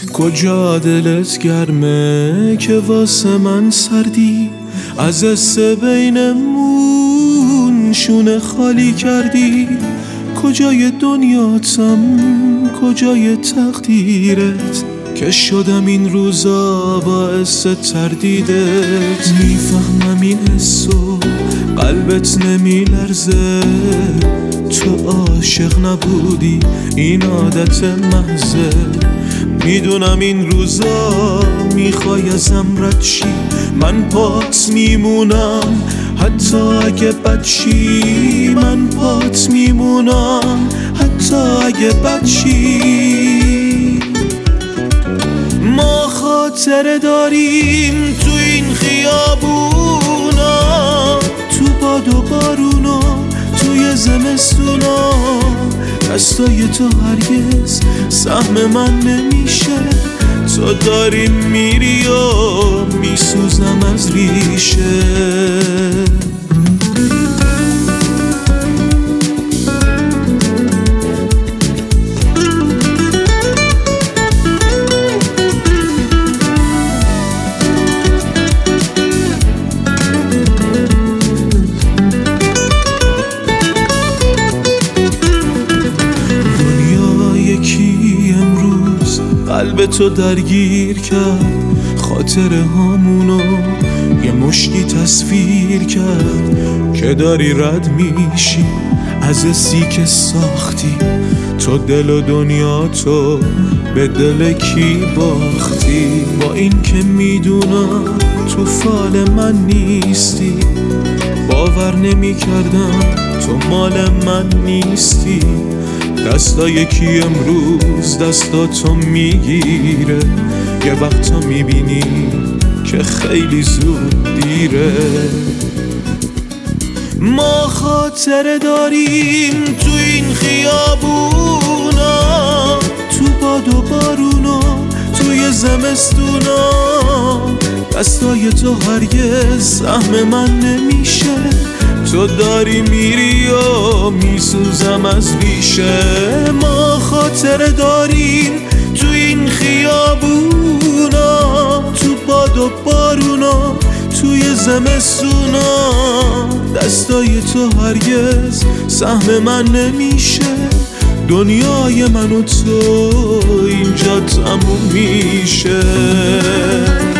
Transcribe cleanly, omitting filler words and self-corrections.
کجا دلت گرمه که واسه من سردی؟ از حس بینمون شونه خالی کردی. کجای دنیاتم، کجای تقدیرت که شدم این روزا باعث تردیدت؟ میفهمم این حسو قلبت نمی لرزه، تو عاشق نبودی این عادت محضه. میدونم این روزا میخوای ازم رد شی، من پات میمونم حتی اگه بد شی. من پات میمونم حتی اگه بد شی. ما خاطره داریم تو این خیابونا، تو باد و بارونا، توی زمستونا. دستای تو هرگز سهم من نمیشه، تو داری میری و میسوزم از ریشه. قلب تو درگیر کرد، خاطره هامونو یه مشتی تصویر کرد که داری رد میشی از حسی که ساختی. تو دل و دنیا تو به دل کی باختی؟ با این که میدونم تو فال من نیستی، باور نمی کردم تو مال من نیستی. دستا کی امروز دستاتو میگیره، یه وقتا میبینی که خیلی زود دیره. ما خاطره داریم تو این خیابونا، تو باد و بارونا، توی زمستونا. دستای تو هرگز سهم من نمیشه، تو داری میری و میسوزم از ریشه. ما خاطره داریم تو این خیابونا، تو باد و بارونا، توی زمستونا. دستای تو هرگز سهم من نمیشه، دنیای من و تو اینجا تموم میشه.